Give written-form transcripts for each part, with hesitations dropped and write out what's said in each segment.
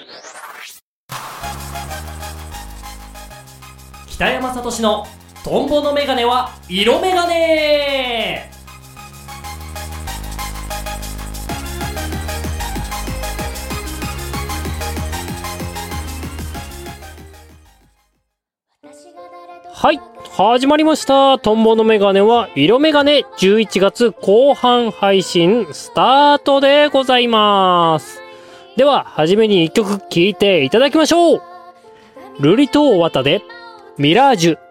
北山聡のトンボのメガネは色メガネ。はい、始まりました。トンボのメガネは色メガネ、11月後半配信スタートでございます。では初めに1曲聴いていただきましょう。ルリとワタでミラージュ。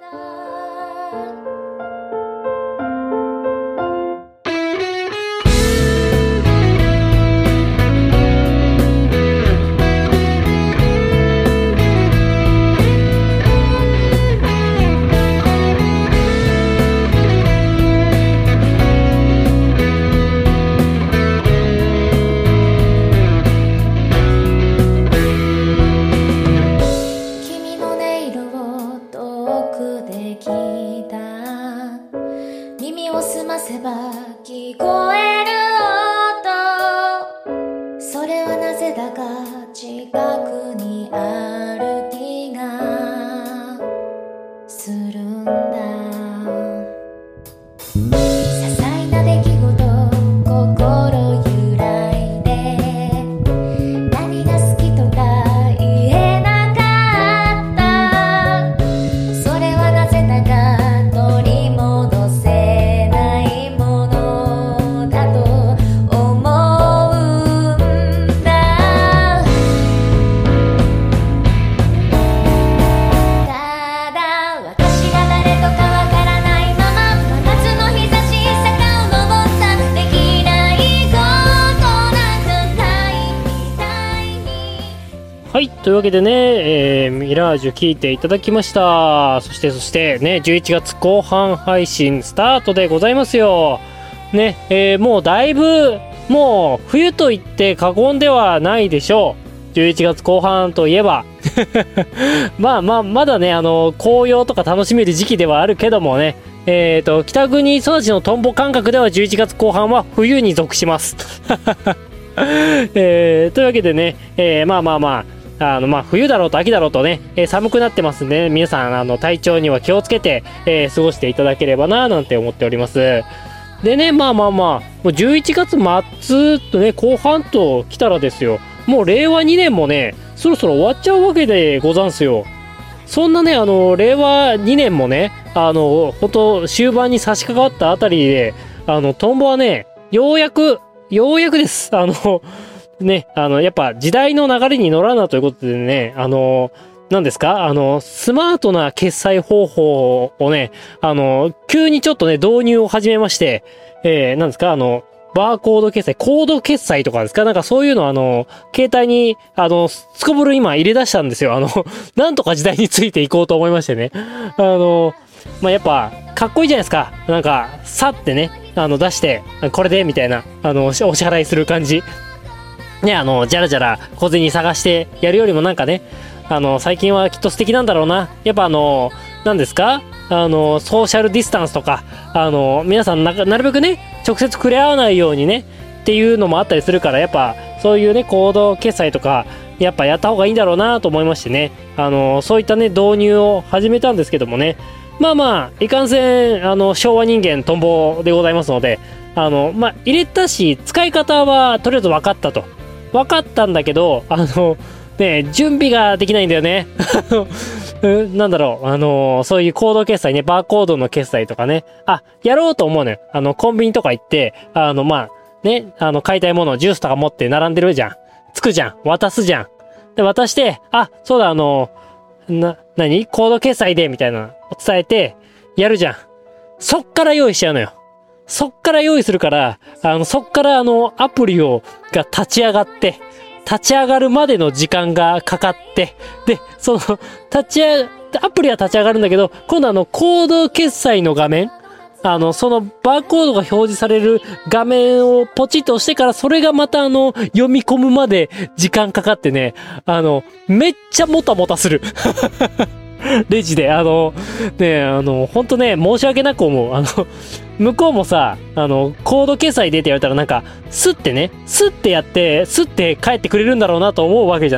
というわけでね、ミラージュ聴いていただきました。そしてね、11月後半配信スタートでございますよ。ね、もうだいぶ、もう冬と言って過言ではないでしょう。11月後半といえば。まだね、紅葉とか楽しめる時期ではあるけどもね、北国育ちのトンボ感覚では11月後半は冬に属します。というわけでね、冬だろうと秋だろうとね、寒くなってますんで、ね、皆さん体調には気をつけて、過ごしていただければななんて思っております。でね、もう11月末とね、後半と来たらですよ、もう令和2年もね、そろそろ終わっちゃうわけでござんすよ。そんなね、令和2年もね、ほんと終盤に差し掛かったあたりで、トンボはね、ようやくです。ね、やっぱ時代の流れに乗らなということでね、何ですかスマートな決済方法をね、急にちょっとね、導入を始めまして、何ですかバーコード決済、コード決済とかですかなんかそういうの携帯に、すこぶる今入れ出したんですよ。なんとか時代についていこうと思いましてね。やっぱ、かっこいいじゃないですか。なんか、さってね、出して、これで、みたいな、お支払いする感じ。ね、じゃらじゃら小銭探してやるよりもなんかね、最近はきっと素敵なんだろうな。やっぱ何ですかソーシャルディスタンスとか、皆さんなるべくね、直接触れ合わないようにね、っていうのもあったりするから、やっぱ、そういうね、コード決済とか、やっぱやった方がいいんだろうなと思いましてね、そういったね、導入を始めたんですけどもね、いかんせん、昭和人間トンボでございますので、入れたし、使い方はとりあえず分かったと。分かったんだけど、ね、準備ができないんだよね。なんだろう、そういうコード決済ね、バーコードの決済とかね。やろうと思うのよ。コンビニとか行って、ね、買いたいもの、ジュースとか持って並んでるじゃん。つくじゃん。渡すじゃん。で、渡して、そうだ、コード決済で、みたいな、伝えて、やるじゃん。そっから用意しちゃうのよ。そっから用意するから、そっからアプリが立ち上がって、立ち上がるまでの時間がかかって、で、アプリは立ち上がるんだけど、今度コード決済の画面、そのバーコードが表示される画面をポチッと押してから、それがまた読み込むまで時間かかってね、めっちゃもたもたする。レジで、ほんとね、申し訳なく思う。向こうもさ、コード決済でって言われたらなんか、スッてやって、スッて帰ってくれるんだろうなと思うわけじゃない。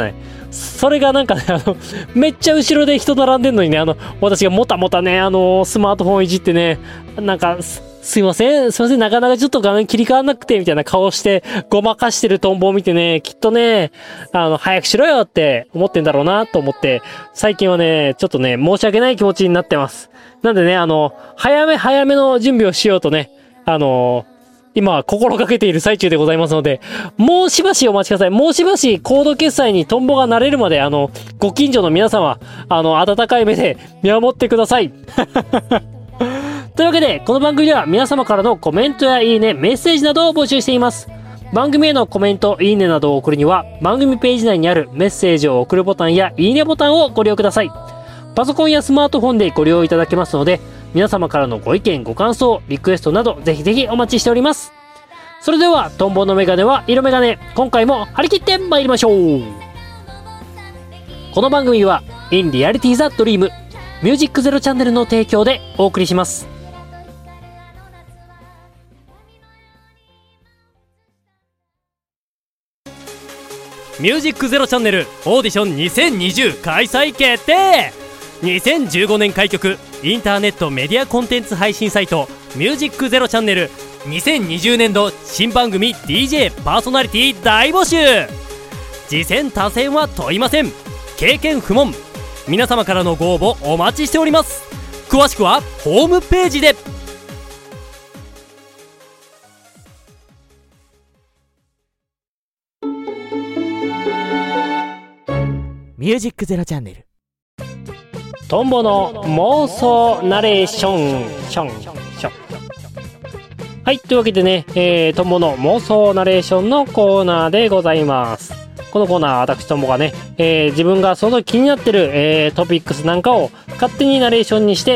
それがなんかね、めっちゃ後ろで人並んでんのにね、私がもたもたね、スマートフォンいじってね、なんか、すいません、なかなかちょっと画面切り替わんなくて、みたいな顔して、ごまかしてるトンボを見てね、きっとね、早くしろよって思ってんだろうな、と思って、最近はね、ちょっとね、申し訳ない気持ちになってます。なんでね、早めの準備をしようとね、今は心がけている最中でございますので、もうしばしお待ちください。もうしばしコード決済にトンボが慣れるまで、ご近所の皆様、温かい目で見守ってください。というわけで、この番組では皆様からのコメントやいいね、メッセージなどを募集しています。番組へのコメント、いいねなどを送るには、番組ページ内にあるメッセージを送るボタンやいいねボタンをご利用ください。パソコンやスマートフォンでご利用いただけますので、皆様からのご意見、ご感想、リクエストなど、ぜひぜひお待ちしております。それでは、トンボのメガネは色メガネ。今回も張り切って参りましょう。この番組は、In Reality the Dream、ミュージックゼロチャンネルの提供でお送りします。ミュージックゼロチャンネルオーディション2020開催決定。2015年開局インターネットメディアコンテンツ配信サイトミュージックゼロチャンネル2020年度新番組 DJ パーソナリティ大募集。次戦他戦は問いません。経験不問。皆様からのご応募お待ちしております。詳しくはホームページで。 ミュージックゼロチャンネルトンボの妄想ナレーションはい、というわけでね、トンボの妄想ナレーションのコーナーでございます。このコーナーは私トンボがね、自分がその気になってる、トピックスなんかを勝手にナレーションにして、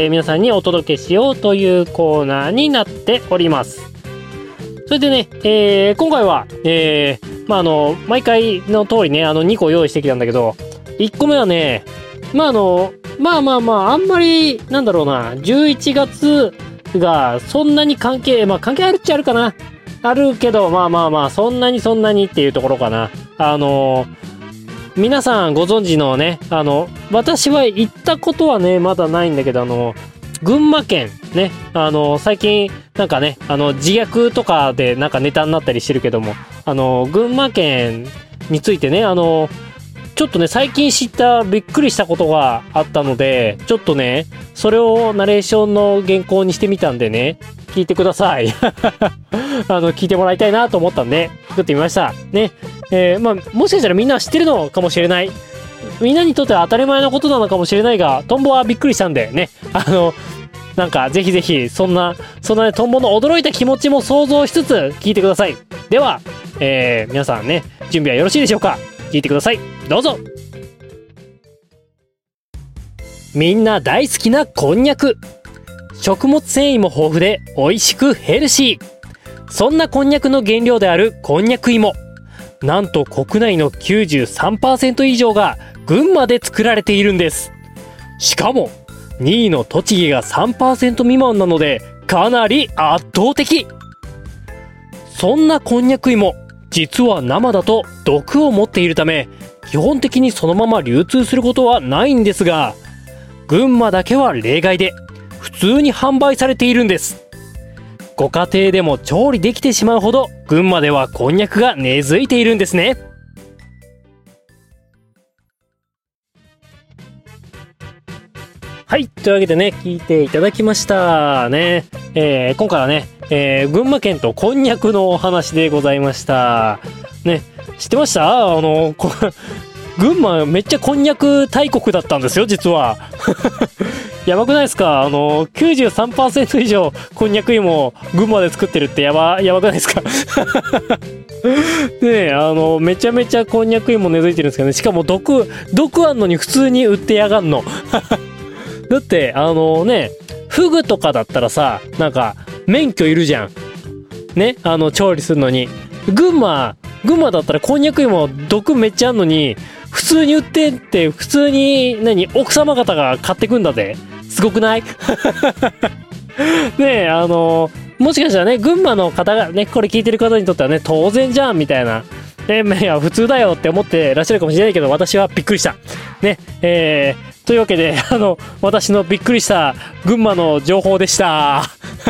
皆さんにお届けしようというコーナーになっております。それでね、今回は、毎回の通りね、2個用意してきたんだけど、1個目はね、あんまり、なんだろうな、11月がそんなに関係あるっちゃあるかな。あるけど、そんなにっていうところかな。皆さんご存知のね、私は行ったことはね、まだないんだけど、群馬県ね、最近なんかね、自虐とかでなんかネタになったりしてるけども、群馬県についてね、ちょっとね、最近知ったびっくりしたことがあったので、ちょっとね、それをナレーションの原稿にしてみたんでね、聞いてください。聞いてもらいたいなと思ったんで、作ってみました。ね。もしかしたらみんな知ってるのかもしれない。みんなにとっては当たり前のことなのかもしれないが、トンボはびっくりしたんでね。なんか、ぜひぜひ、そんなね、トンボの驚いた気持ちも想像しつつ聞いてください。では、皆さんね、準備はよろしいでしょうか？聞いてください。どうぞ。みんな大好きなこんにゃく。食物繊維も豊富で美味しくヘルシー。そんなこんにゃくの原料であるこんにゃく芋。なんと国内の 93% 以上が群馬で作られているんです。しかも2位の栃木が 3% 未満なのでかなり圧倒的。そんなこんにゃく芋、実は生だと毒を持っているため、基本的にそのまま流通することはないんですが、群馬だけは例外で普通に販売されているんです。ご家庭でも調理できてしまうほど群馬ではこんにゃくが根付いているんですね。はい、というわけでね、聞いていただきましたね。今回はね、群馬県とこんにゃくのお話でございましたね。知ってました？群馬めっちゃこんにゃく大国だったんですよ、実は。やばくないですか？93% 以上こんにゃく芋群馬で作ってるってやばくないですか？ねえ、めちゃめちゃこんにゃく芋根付いてるんですけどね。しかも毒あんのに普通に売ってやがんの。だってフグとかだったらさ、なんか免許いるじゃんね、調理するのに。群馬だったらこんにゃく芋毒めっちゃあんのに普通に売ってって、普通に奥様方が買ってくんだぜ。すごくない？ねえ、もしかしたらね、群馬の方がね、これ聞いてる方にとってはね、当然じゃんみたいないや普通だよって思ってらっしゃるかもしれないけど、私はびっくりしたね。というわけで私のびっくりした群馬の情報でした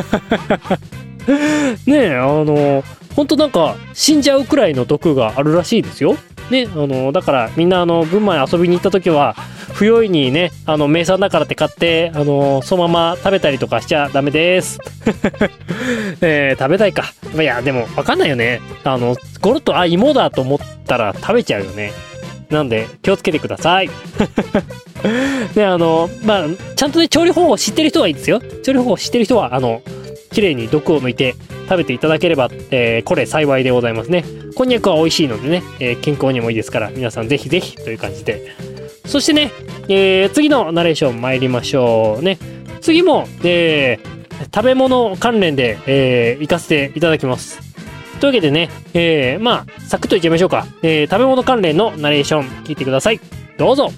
ねえ、ほんとなんか死んじゃうくらいの毒があるらしいですよね。だからみんな群馬に遊びに行った時は不用意にね、名産だからって買ってそのまま食べたりとかしちゃダメです食べたいか。いやでもわかんないよね。ゴロッと芋だと思ったら食べちゃうよね。なんで気をつけてくださいでまあちゃんとね調理方法知ってる人はいいですよ。調理方法知ってる人は綺麗に毒を抜いて食べていただければ、これ幸いでございますね。こんにゃくは美味しいのでね、健康にもいいですから皆さんぜひぜひという感じで。そしてね、次のナレーション参りましょうね。次も、食べ物関連で、行かせていただきます。というわけでね、まあサクッといっちゃいましょうか。食べ物関連のナレーション聞いてください。どうぞ。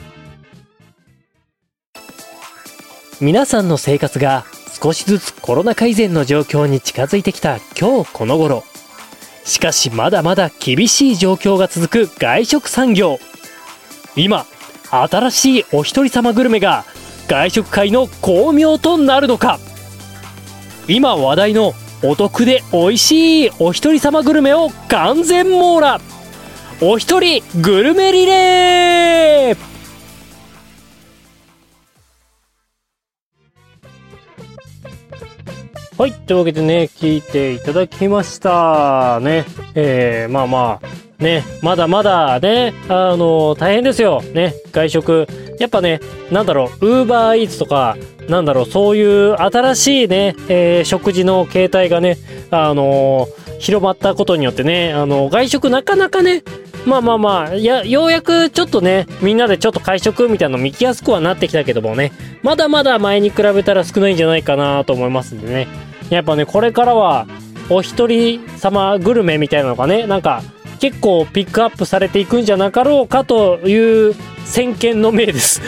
皆さんの生活が少しずつコロナ禍以前の状況に近づいてきた今日この頃。しかしまだまだ厳しい状況が続く外食産業。今新しいお一人様グルメが外食界の巧妙となるのか。今話題のお得で美味しいお一人様グルメを完全網羅。お一人グルメリレー。はい、というわけでね、聞いていただきましたね。まあまあね、まだまだね、大変ですよね、外食。やっぱね、なんだろう、Uber Eatsとか、なんだろう、そういう新しいね、食事の形態がね、広まったことによってね、外食なかなかね、まあ、ようやくちょっとね、みんなでちょっと会食みたいなの見きやすくはなってきたけどもね、まだまだ前に比べたら少ないんじゃないかなと思いますんでね。やっぱね、これからは、お一人様グルメみたいなのがね、なんか、結構ピックアップされていくんじゃなかろうかという先見の明です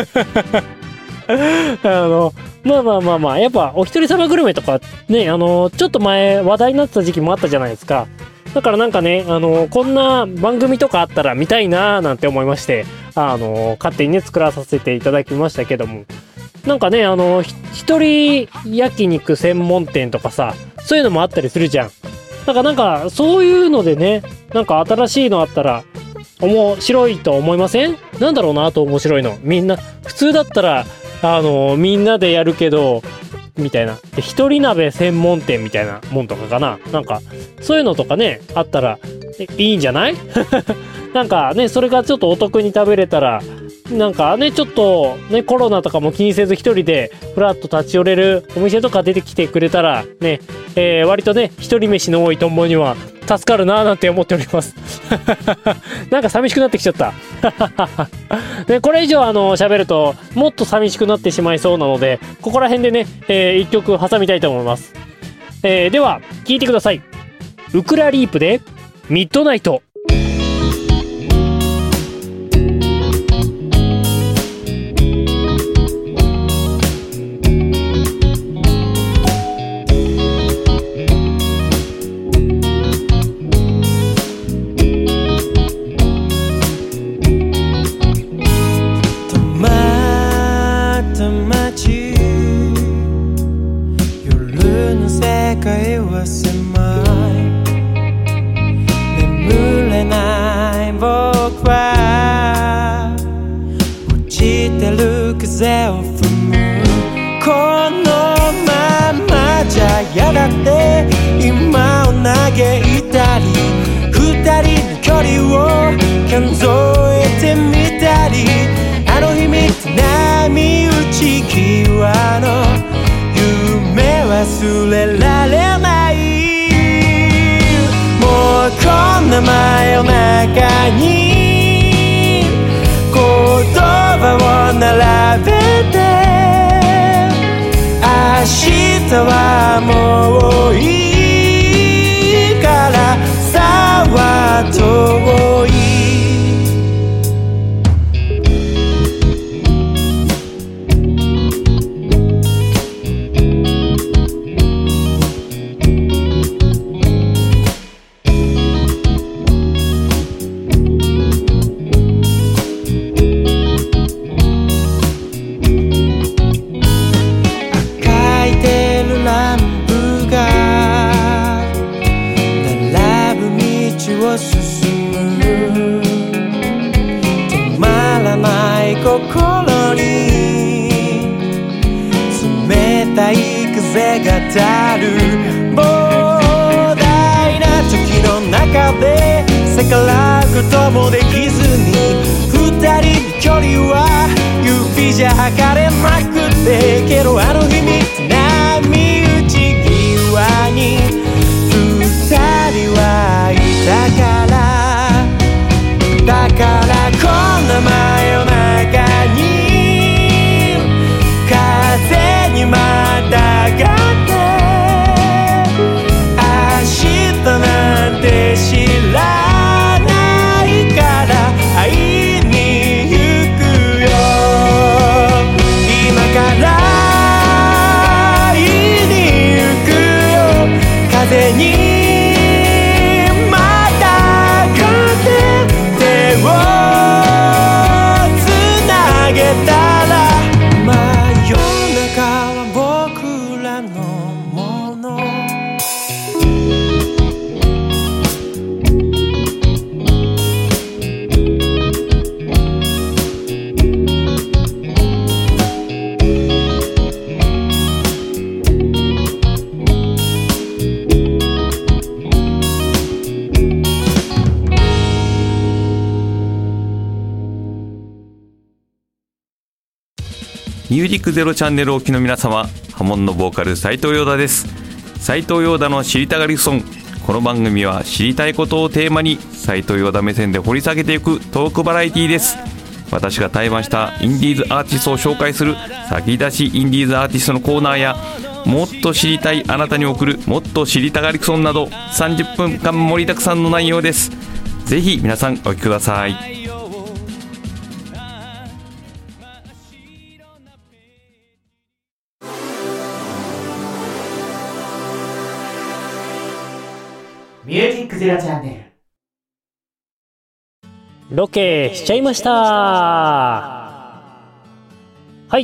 まあ、やっぱお一人様グルメとかね、ちょっと前話題になってた時期もあったじゃないですか。だからなんかね、こんな番組とかあったら見たいなーなんて思いまして、勝手にね、作らさせていただきましたけども。なんかね、一人焼肉専門店とかさ、そういうのもあったりするじゃん。なんか、そういうのでね、なんか新しいのあったら、面白いと思いません？なんだろうなと面白いの。みんな、普通だったら、みんなでやるけど、みたいな。で、一人鍋専門店みたいなもんとかかな。なんか、そういうのとかね、あったら、いいんじゃないなんかね、それがちょっとお得に食べれたら、なんかね、ちょっとね、コロナとかも気にせず一人でフラッと立ち寄れるお店とか出てきてくれたらね、割とね、一人飯の多いとんぼには助かるなーなんて思っておりますなんか寂しくなってきちゃったね、これ以上喋るともっと寂しくなってしまいそうなので、ここら辺でね、一曲挟みたいと思います。では聴いてください。ウクラリープでミッドナイト。 風を踏むこのままじゃやがて今を嘆いたり二人の距離を数えてみたりあの日見た波打ち際の夢忘れられないもうこんな真夜中に言葉を並べて明日はもういいからさは遠い風がたる膨大な時の中で逆らうこともできずに二人の距離は指じゃ測れなくてけどあの日みたいな道際に二人はいたからだからこんな真夜中に風にまたがって明日なんて知らないから会いに行くよ今から会いに行くよ風にミュージックゼロチャンネルをお聞きの皆様、ハモンのボーカル斉藤陽太です。斉藤陽太の知りたがりソン。この番組は知りたいことをテーマに斉藤陽太目線で掘り下げていくトークバラエティです。私が対バンしたインディーズアーティストを紹介する先出しインディーズアーティストのコーナーや、もっと知りたいあなたに送るもっと知りたがりソンなど30分間盛りだくさんの内容です。ぜひ皆さんお聞きください。 ミュージックゼロチャンネル。 ロケしちゃいました。はい、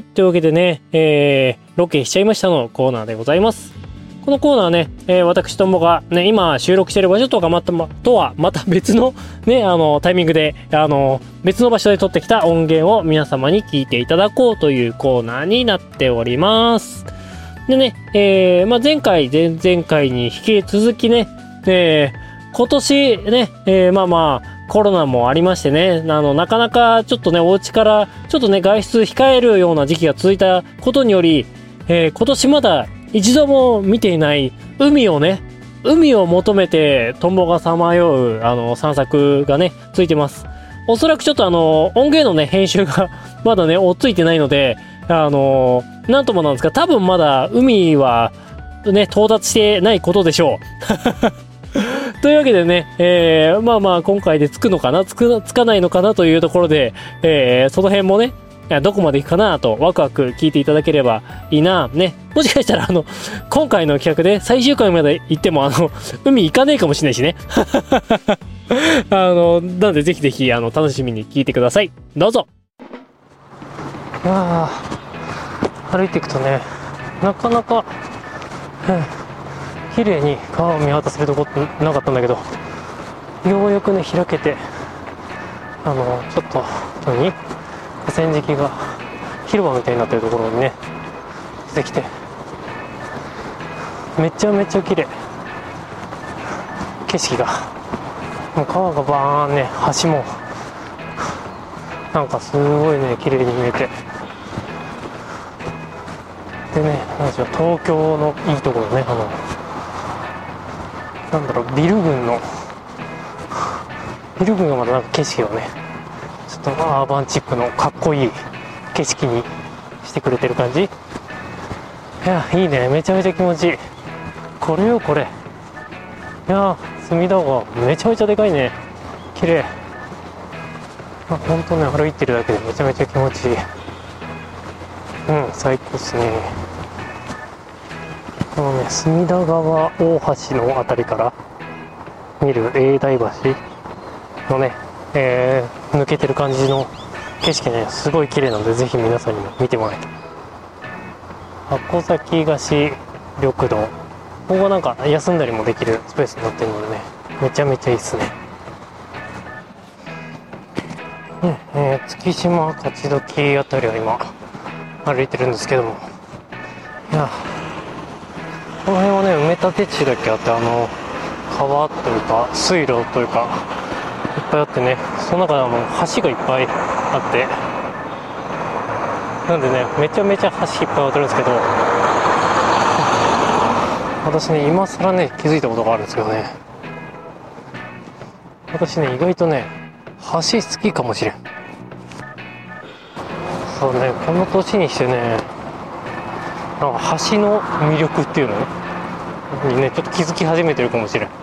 というわけでね、ロケしちゃいましたのコーナーでございます。このコーナーね、私ともがね、今収録している場所とかとはまた別のね、タイミングで、別の場所で撮ってきた音源を皆様に聞いていただこうというコーナーになっております。でね、前回、前々回に引き続きね、今年ね、コロナもありましてね、なかなかちょっとね、お家からちょっとね、外出控えるような時期が続いたことにより、今年まだ一度も見ていない海を求めてトンボがさまよう、散策がね、ついてます。おそらくちょっと音源のね、編集がまだね、追っついてないので、なんともなんですが、多分まだ海はね、到達してないことでしょう。というわけでね、今回で着くのかな、着かないのかなというところで、その辺もね、どこまで行くかなとワクワク聞いていただければいいな。ね。もしかしたら今回の企画で最終回まで行っても海行かねえかもしれないしね。なんでぜひぜひ楽しみに聞いてください。どうぞ。いやー、歩いていくとね、なかなか、綺麗に川を見渡せるとこってなかったんだけど、ようやくね開けて、ちょっと河川敷が広場みたいになってるところにね出てきて、めちゃめちゃ綺麗。景色がもう川がバーンね、橋もなんかすごいね綺麗に見えて、でね、東京のいいところね、ビル群がまたなんか景色をね、ちょっとアーバンチックのかっこいい景色にしてくれてる感じ。いや、いいね、めちゃめちゃ気持ちいい。これよこれ。いや、隅田川めちゃめちゃでかいね、綺麗。ほんとね、歩いてるだけでめちゃめちゃ気持ちいい。最高っすね。このね、隅田川大橋のあたりから見る永代橋のね、抜けてる感じの景色ね、すごい綺麗なので、ぜひ皆さんにも見てもらいたい。箱崎菓子緑道、ここがなんか休んだりもできるスペースになってるのでね、めちゃめちゃいいっすね。月島勝どきあたりは今歩いてるんですけども、いやめ立て地だけあって、川というか水路というかいっぱいあってね、その中で橋がいっぱいあって、なんでね、めちゃめちゃ橋いっぱい渡るんですけど、私ね、今更ね、気づいたことがあるんですけどね、私ね、意外とね、橋好きかもしれん。そうね、この年にしてね、なんか橋の魅力っていうのにね、ちょっと気づき始めてるかもしれん。い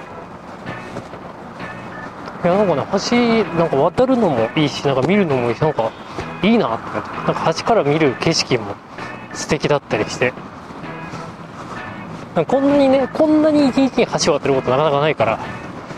や、なんかね、橋、なんか渡るのもいいし、なんか見るのもいいし、なんかいいなって思って、なんか橋から見る景色も素敵だったりして、なんかこんなに一日に橋渡ることなかなかないから、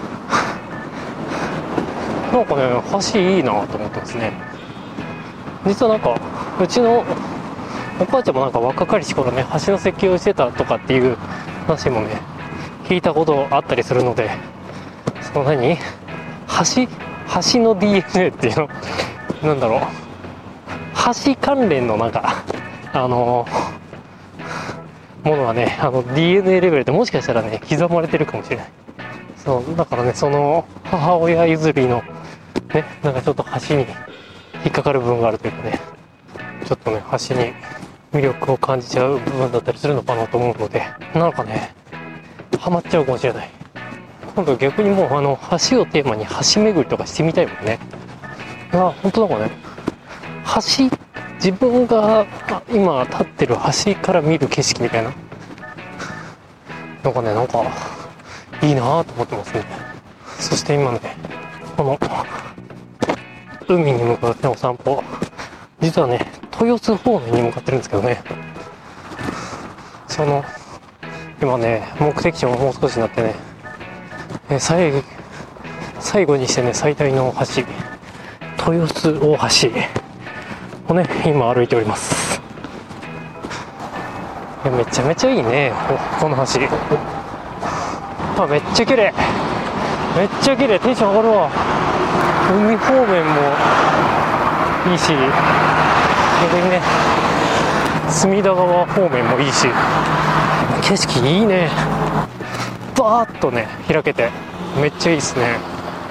なんかね、橋いいなと思ってますね。実はなんか、うちのお母ちゃんもなんか若かりし頃ね、橋の設計をしてたとかっていう話もね、聞いたことあったりするので、その橋の DNA っていうの、なんだろう、橋関連のなんか、ものはね、DNA レベルでもしかしたらね、刻まれてるかもしれない。そう、だからね、その母親譲りのね、なんかちょっと橋に引っかかる部分があるというかね、ちょっとね、橋に魅力を感じちゃう部分だったりするのかなと思うので、なんかね、ハマっちゃうかもしれない。今度逆にもう橋をテーマに橋巡りとかしてみたいもんね。いや、本当なんかね、自分が今立ってる橋から見る景色みたいな、なんかね、なんかいいなぁと思ってますね。そして今ね、この海に向かってお散歩、実はね、豊洲方面に向かってるんですけどね、今ね、目的地ももう少しになってね、最後にしてね、最大の橋、豊洲大橋をね、今歩いております。いや、めちゃめちゃいいね、この橋。めっちゃ綺麗、めっちゃ綺麗、テンション上がるわ。海方面もいいし、逆にね、隅田川方面もいいし、景色いいね。バーッとね、開けてめっちゃいいですね。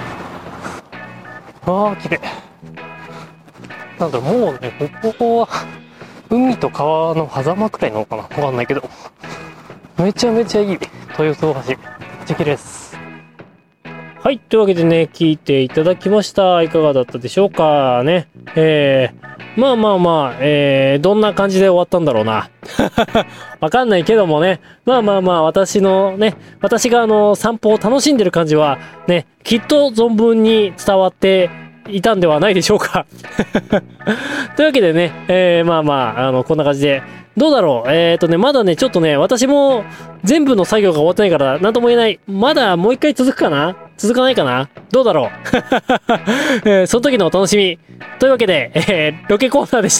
綺麗。なんだろう、もうね、ここは海と川の狭間くらいなのかな、わかんないけど、めちゃめちゃいい豊洲大橋、めっちゃ綺麗です。はい、というわけでね、聞いていただきました。いかがだったでしょうかね。どんな感じで終わったんだろうな。わかんないけどもね。私が散歩を楽しんでる感じは、ね、きっと存分に伝わっていたんではないでしょうか。というわけでね、こんな感じで、どうだろう。まだね、ちょっとね、私も全部の作業が終わってないから、なんとも言えない。まだもう一回続くかな？続かないかな？どうだろう。その時のお楽しみ。というわけで、ロケコーナーでした。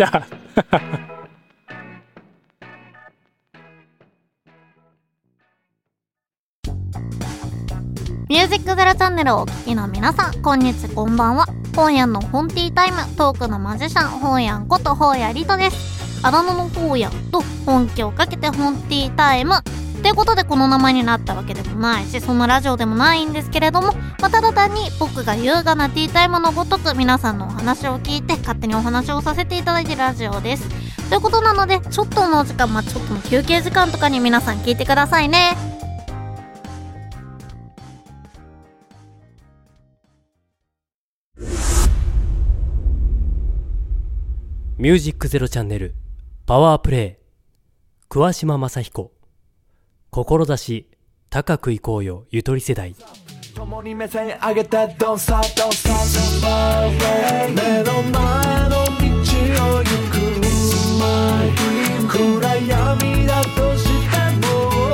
ミュージックゼロチャンネルをお聞きの皆さん、こんにちこんばんは。本屋の本ティータイム、トークのマジシャン、本屋こと本屋リトです。あだ名の本屋と本気をかけて本ティータイムということでこの名前になったわけでもないし、そんなラジオでもないんですけれども、ただ単に僕が優雅なティータイムのごとく皆さんのお話を聞いて勝手にお話をさせていただいているラジオです。ということなので、ちょっとのお時間、ちょっとの休憩時間とかに皆さん聞いてくださいね。 ミュージックゼロチャンネルパワープレイ、桑島正彦。志高くいこうよゆとり世代。 共に目線上げて Don't stop Don't stop 目の前の道を行く暗闇だとしても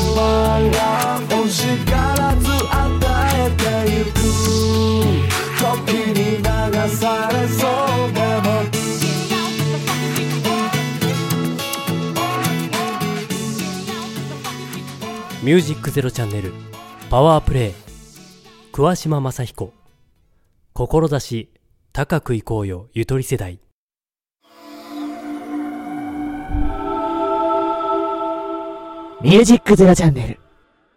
星からず与えてゆく時に流されそうでもミュージックゼロチャンネルパワープレイ、桑島正彦。志高くいこうよゆとり世代。 ミュージックゼロチャンネル。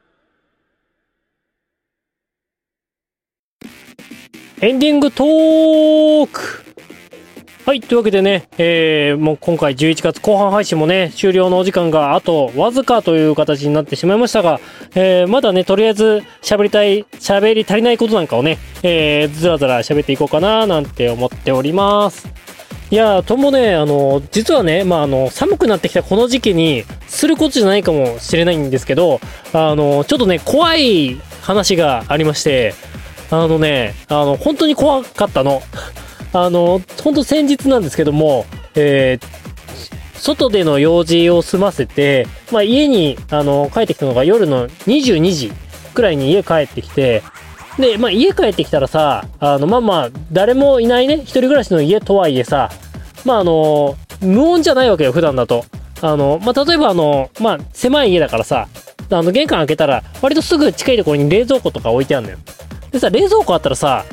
エンディングトーク。はい、というわけでね、もう今回11月後半配信もね、終了のお時間があとわずかという形になってしまいましたが、まだね、とりあえず喋り足りないことなんかをね、ずらずら喋っていこうかななんて思っております。いや、ともね、実はね、寒くなってきたこの時期にすることじゃないかもしれないんですけど、ちょっとね、怖い話がありまして、本当に怖かったの。本当先日なんですけども、外での用事を済ませて、家に、帰ってきたのが夜の22時くらいに家帰ってきて、で、家帰ってきたらさ、誰もいないね、一人暮らしの家とはいえさ、無音じゃないわけよ、普段だと。例えば狭い家だからさ、玄関開けたら、割とすぐ近いところに冷蔵庫とか置いてあるのよ。でさ、冷蔵庫あったらさ、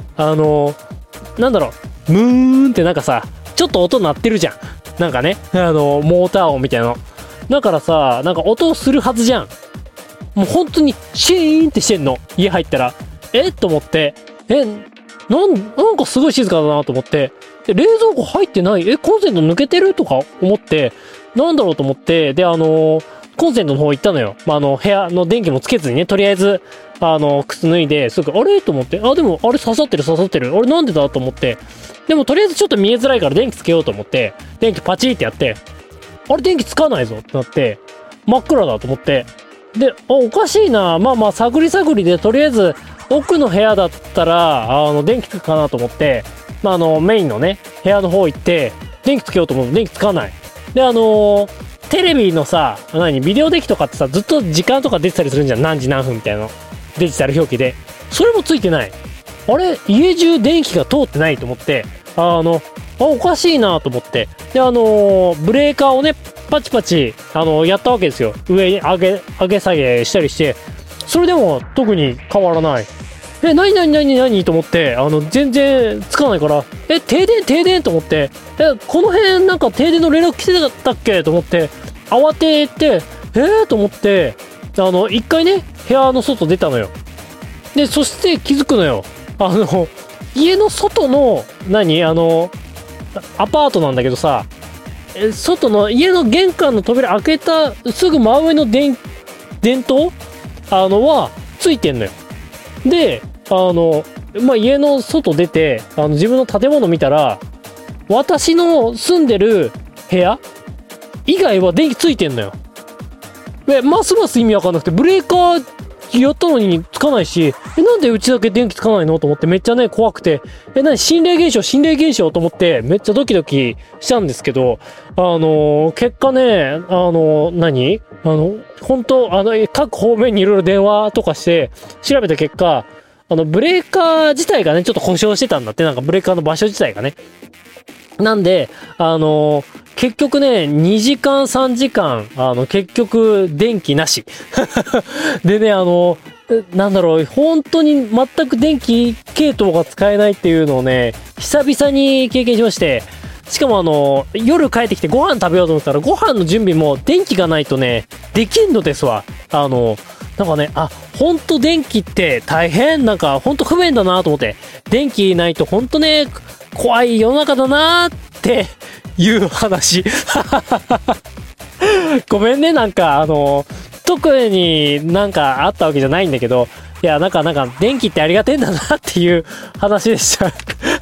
ムーンってなんかさ、ちょっと音鳴ってるじゃん。なんかね、モーター音みたいなの。だからさ、なんか音するはずじゃん。もう本当にシーンってしてんの。家入ったら。と思って。なんかすごい静かだなと思って。で、冷蔵庫入ってない。コンセント抜けてるとか思って、なんだろうと思って、で、コンセントの方行ったのよ。部屋の電気もつけずにね、とりあえず、靴脱いで、すぐ、あれと思って、でも、あれ刺さってる。あれなんでだと思って、でもとりあえずちょっと見えづらいから電気つけようと思って、電気パチーってやって、あれ電気つかないぞってなって、真っ暗だと思って、で、おかしいな、探りで、とりあえず、奥の部屋だったら、電気つくかなと思って、メインのね、部屋の方行って、電気つけようと思うと電気つかない。で、テレビのさ、ビデオデッキとかってさ、ずっと時間とか出てたりするんじゃん。何時何分みたいなの。デジタル表記で。それもついてない。あれ家中電気が通ってないと思って、おかしいなと思って。で、ブレーカーをね、パチパチ、やったわけですよ。上に上げ下げしたりして、それでも特に変わらない。何と思って、全然つかないから、停電と思って、この辺なんか停電の連絡来てたっけと思って、慌てて、と思って、一回ね、部屋の外出たのよ。で、そして気づくのよ。家の外の、アパートなんだけどさ、外の家の玄関の扉開けたすぐ真上の電灯はついてんのよ。で、家の外出て、自分の建物見たら、私の住んでる部屋以外は電気ついてんのよ。で、ますます意味わかんなくて、ブレーカーやったのにつかないし、なんでうちだけ電気つかないのと思ってめっちゃね、怖くて、心霊現象と思って、めっちゃドキドキしたんですけど、結果ね、本当各方面にいろいろ電話とかして、調べた結果、ブレーカー自体がね、ちょっと故障してたんだって、なんかブレーカーの場所自体がね。なんで、結局ね、2時間、3時間、結局、電気なし。でね、本当に全く電気系統が使えないっていうのをね、久々に経験しまして、しかも夜帰ってきてご飯食べようと思ったら、ご飯の準備も電気がないとね、できんのですわ。なんかね、ほんと電気って大変、なんかほんと不便だなと思って、電気ないとほんとね、怖い世の中だなっていう話。ごめんね、なんか特になんかあったわけじゃないんだけど、いや、なんか電気ってありがてえんだなっていう話でした。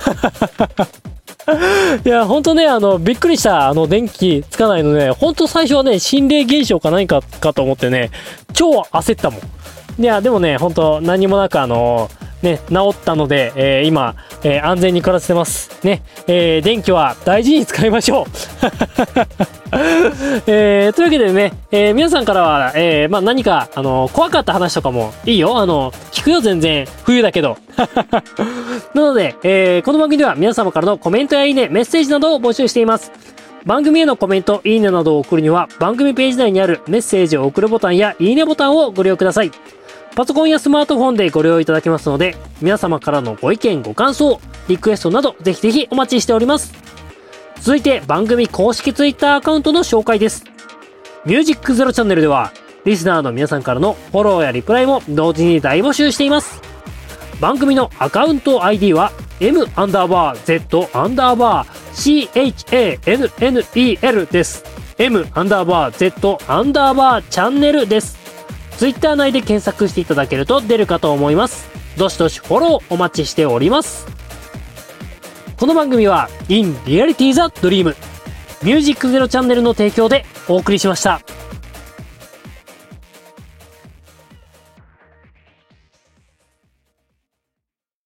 いや、ほんとね、びっくりした。電気つかないのね、ほんと最初はね、心霊現象か何かと思ってね、超焦ったもん。いや、でもね、ほんと何もなく治ったので、今、安全に暮らせてます。ね、電気は大事に使いましょう。というわけでね、皆さんからは、何か、怖かった話とかもいいよ。聞くよ、全然。冬だけど。なので、この番組では皆様からのコメントやいいね、メッセージなどを募集しています。番組へのコメント、いいねなどを送るには、番組ページ内にあるメッセージを送るボタンやいいねボタンをご利用ください。パソコンやスマートフォンでご利用いただけますので、皆様からのご意見、ご感想、リクエストなど、ぜひぜひお待ちしております。続いて、番組公式ツイッターアカウントの紹介です。ミュージックゼロチャンネルでは、 リスナーの皆さんからのフォローやリプライも同時に大募集しています。番組のアカウント ID は M_Z_CHANNEL です。M_Z_channel です。ツイッター内で検索していただけると出るかと思います。どしどしフォローお待ちしております。この番組は In Reality the Dream ミュージックゼロチャンネルの提供でお送りしました。